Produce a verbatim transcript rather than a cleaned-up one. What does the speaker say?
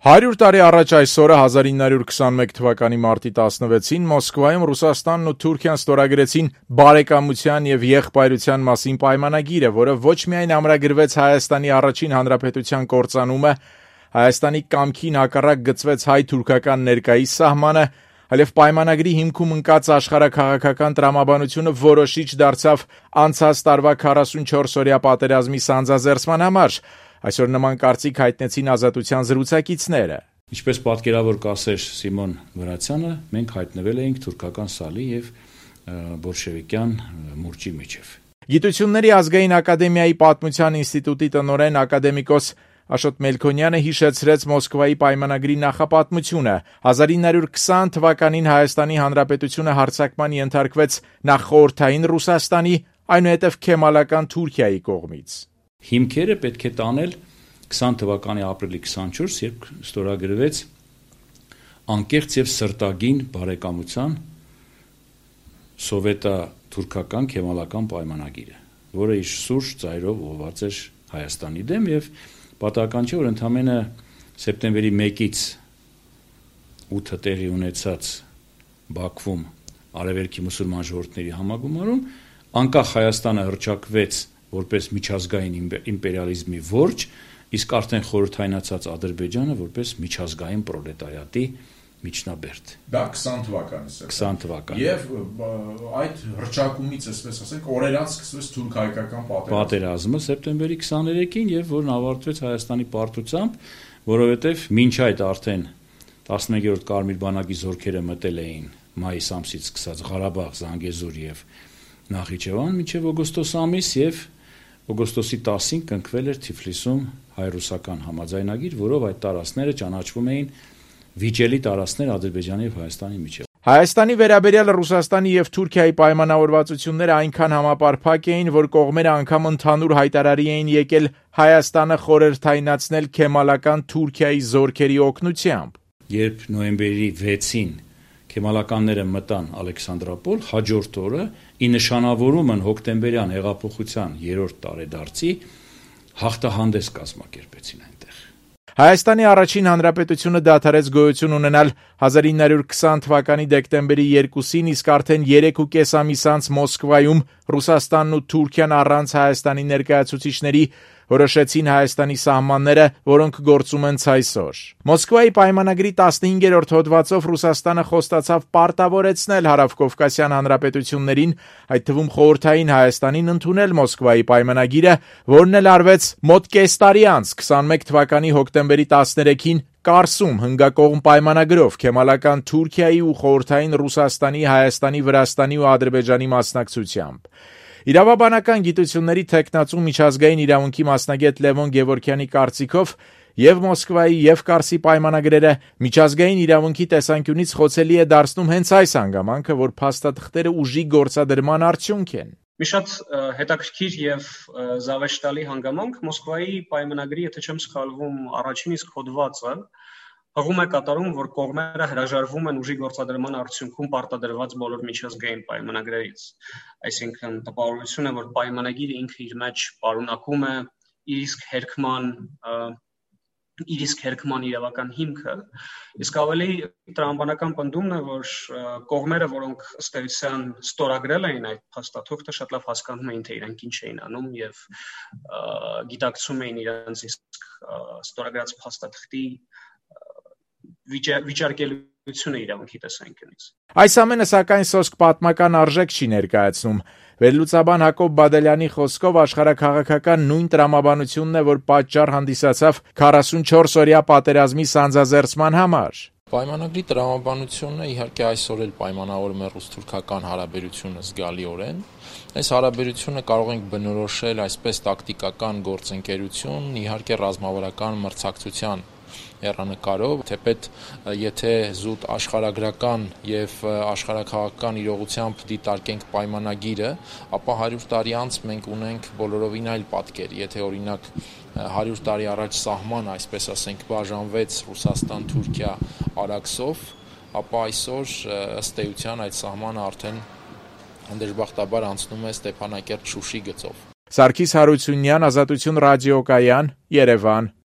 Հարյուր տարի առաջ այս օրը հազար ինը հարյուր քսանմեկ թվականի մարտի տասնվեցին Մոսկվայում Ռուսաստանն ու Թուրքիան ստորագրեցին բարեկամության եւ եղբայրության մասին պայմանագիրը, որը ոչ միայն ամրագրվեց Հայաստանի առաջին հանրապետության կործանումը, Հայաստանի կամքին հակառակ գծվեց հայ-թուրքական ներկայիս սահմանը, այլև պայմանագրի հիմքում ընկած աշխարհաքաղաքական տրամաբանությունը որոշիչ դարձավ անցած տարվա քառասունչորսօրյա պատերազմի սանձազերծման համար։ Այսօր նման կարծիք հայտնեցին Ազատության զրուցակիցները։ Ինչպես պատկերավոր կասեր Սիմոն Վրացյանը, մենք հայտնվել էինք թուրքական սալի եւ բոլշևիկյան մուրճի միջև։ Գիտությունների ազգային ակադեմիայի պատմության ինստիտուտի տնօրեն ակադեմիկոս Աշոտ Մելքոնյանը հիշեցրեց Մոսկվայի պայմանագրի նախապատմությունը։ հազար ինը հարյուր քսան թվականին Հայաստանի Հանրապետությունը հարձակման ենթարկվեց նախ խորհրդային Ռուսաստանի, այնուհետև Քեմալական Թուրքիայի կողմից։ Հիմքերը պետք է տանել քսան թվականի ապրիլի քսանչորս, երբ ստորագրվեց անկեղծ եւ սրտագին բարեկամության սովետա-թուրքական քեմալական պայմանագիրը, որը իր սուրճ ծայրով ուղղված էր Հայաստանի դեմ եւ պատահական չէ, որ ընդամենը սեպտեմբերի մեկից ութը տեղի ունեցած Բաքվում արևելքի մուսուլման ժողովուրդների համագումարում անկախ Հայաստանը հռչակվեց որպես միջազգային իմպերիալիզմի որջը, իսկ արդեն խորհրդայնացած Ադրբեջանը որպես միջազգային պրոլետարիատի միջնաբերդ։ Դա քսան թվականից է։ քսան թվական։ Եվ այդ հռչակումից, այսպես ասենք, օրերանց սկսվեց թուրք-հայկական պատերազմը։ Պատերազմը սեպտեմբերի քսաներեքին եւ որն ավարտվեց Հայաստանի պարտությամբ, որովհետեւ մինչ այդ արդեն տասնմեկերորդ Կարմիր բանակի զորքերը մտել էին մայիս ամսից սկսած Ղարաբաղ, Զանգեզուր եւ Նախիջևան մինչեւ օգոստոս ամիս եւ օգոստոսի տասին կնքվել էր Թիֆլիսում հայ-ռուսական համաձայնագիր, որով այդ տարածքները ճանաչվում էին վիճելի տարածքներ Ադրբեջանի եւ Հայաստանի միջեւ։ Հայաստանի վերաբերյալ Ռուսաստանի եւ Թուրքիայի պայմանավորվածությունները այնքան համապարփակ էին, որ կողմերը անգամ ընդհանուր հայտարարի էին եկել Հայաստանը խորհրդայնացնել Քեմալական Թուրքիայի զորքերի օգնությամբ։ Երբ նոյեմբերի վեցին Քեմալականները մտան Ալեքսանդրապոլ, հաջորդ օրը ի նշանավորումն հոկտեմբերյան հեղափոխության երրորդ տարեդարձի հաղթահանդես կազմակերպեցին այնտեղ։ Հայաստանի առաջին հանրապետությունը դադարեց գոյություն ունենալ հազար ինը հարյուր քսան թվականի դեկտեմբերի երկուսին, իսկ արդեն երեք ու կես ամիս անց Մոսկվայում Ռուսաստանն ու Թուրքիան առանց Հայաստանի ներկայացուցիչների որոշեցին Հայաստանի սահմանները, որոնք գործում են այսօր։ Մոսկվայի պայմանագրի տասնհինգերորդ հոդվածով Ռուսաստանը խոստացավ պարտավորեցնել Հարավկովկասյան հանրապետություններին, այդ թվում խորհրդային Հայաստանին, ընդունել Մոսկվայի պայմանագիրը, որն էլ արվեց մոտ կես տարի անց, քսանմեկ թվականի հոկտեմբերի տասներեքին Կարսում հնգակողմ պայմանագրով Քեմալական Թուրքիայի ու խորհրդային Ռուսաստանի, Հայաստանի, Վրաստանի ու Ադրբեջանի մասնակցությամբ։ Իրավաբանական գիտությունների թեկնածու միջազգային իրավունքի մասնագետ Լևոն Գևորգյանի կարծիքով եւ Մոսկվայի եւ Կարսի պայմանագրերը միջազգային իրավունքի տեսանկյունից խոցելի է դարձնում հենց այս հանգամանքը, որ փաստաթղթերը ուժի գործադրման արդյունք են։ Մի շատ հետաքրքիր եւ զավեշտալի հանգամանք Մոսկվայի պայմանագրի, եթե չեմ սխալվում, առաջին իսկ հոդվածը հղում է կատարում, որ կողմերը հրաժարվում են ուժի գործադրման արդյունքում պարտադրված բոլոր միջազգային պայմանագրերից։ Այսինքն տպավորություն է, որ պայմանագիրը ինքը իր մեջ պարունակում է իր իսկ հերքման իր իսկ հերքման իրավական հիմքը, իսկ ավելի տրամաբանական պնդումն է, որ կողմերը, որոնք ըստ էության ստորագրել էին այդ փաստաթուղթը, շատ լավ հասկանում էին, թե իրենք ինչ էին անում եւ գիտակցում էին իրենց իսկ ստորագրած փաստաթղթի վիճարկելիությունը իրավունքի տեսանկյունից։ Այս ամենը սակայն սոսկ պատմական արժեք չի ներկայացնում։ Վերլուծաբան Հակոբ Բադալյանի խոսքով աշխարհաքաղաքական նույն տրամաբանությունն է, որ պատճառ հանդիսացավ քառասունչորսօրյա պատերազմի սանձազերծման համար։ Պայմանագրի տրամաբանությունը իհարկե այսօր էլ պայմանավորում է ռուս-թուրքական հարաբերությունը զգալիորեն։ Այս հարաբերությունը կարող ենք բնորոշել այսպես տակտիկական գործընկերություն, իհարկե ռազմավարական մրցակցության հեռանկարով, թեպետ եթե զուտ աշխարհագրական եւ աշխարհաքաղաքական իրողությամբ դիտարկենք պայմանագիրը, ապա հարյուր տարի անց մենք ունենք բոլորովին այլ պատկեր։ Եթե օրինակ հարյուր տարի առաջ սահմանը, այսպես ասենք, բաժանվեց Ռուսաստան-Թուրքիա արաքսով, ապա այսօր ըստ էության այդ սահմանը արդեն դժբախտաբար անցնում է Ստեփանակերտ-Շուշի գծով։ Սարգիս Հարությունյան, Ազատություն ռադիոկայան, Երևան։